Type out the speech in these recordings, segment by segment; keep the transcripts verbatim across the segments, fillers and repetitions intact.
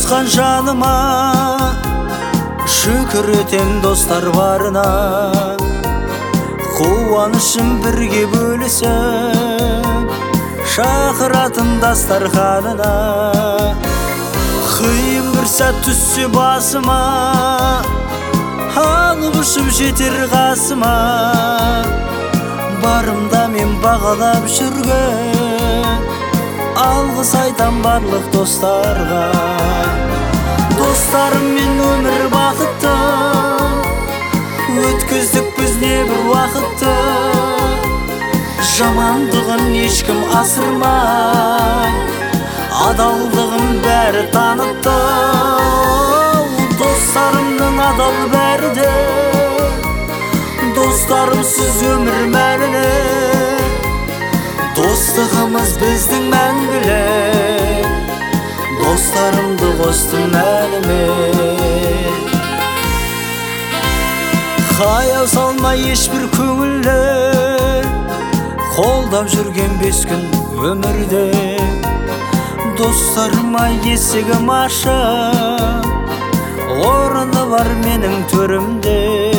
туысқан жаныма шүкір етем достар барына. Қуанышым бірге бөлісіп шақыратын дастарханына. Қиын бір сәт түссе басыма алып ұшып жетер қасыма. Барымда мен бағалап жүрген алғыс айтам барлық достарға. Достарыммен өмір бақытты өткіздік біз небір уақытты. Жамандығын ешкім асырмай адалдығын бәрі танытты. Достарымның адал бәрі де достарымсыз өмір мәніне. Достығымыз біздің мәңгілік, достарымды қостым әліме. Қаяу салмай ешбір көңілді қолдап жүрген бес күн өмірде. Достарыма есігім ашық, орны бар менің төрімде.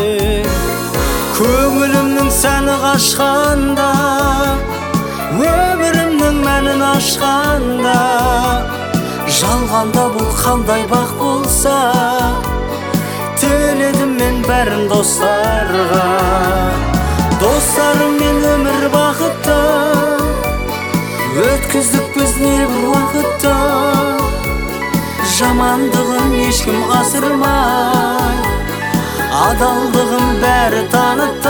Көңілімнің сәні қашқанда, өмірімнің мәнін ашқанда. Жалғанда бұл қандай бақ болса, тіледім мен бәрін достарға. Достарыммен өмір бақытты өткіздік біз небір уақытты. Жамандығын ешкім асырмай адалдығын бәрі танытты.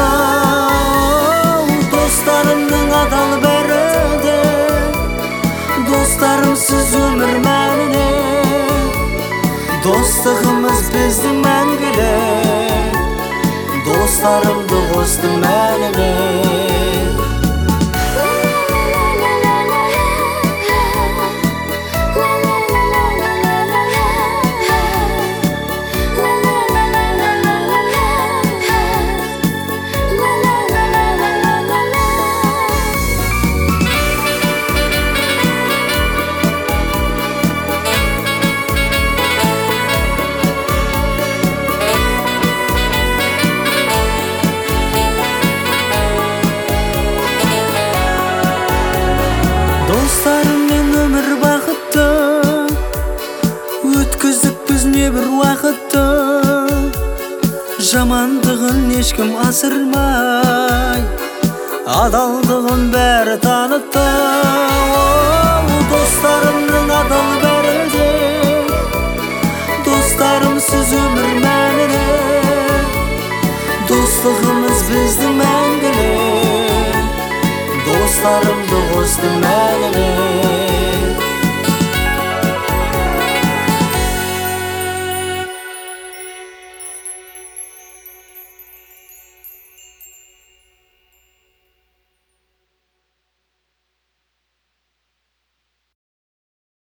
Достарымның адал бәрі де достарымсыз өмір мәніне. Достығымыз біздің мәңгілік, достарымды қостым әліме. Достарыммен өмір бақытты өткіздік біз небір уақытты. Жамандығын ешкім асырмай адалдығын бәрі танытты. Достарымның адал бәрі де достарымсыз өмір мәніне. Достығымыз біздің мәңгілік, достарымды қостым әліме.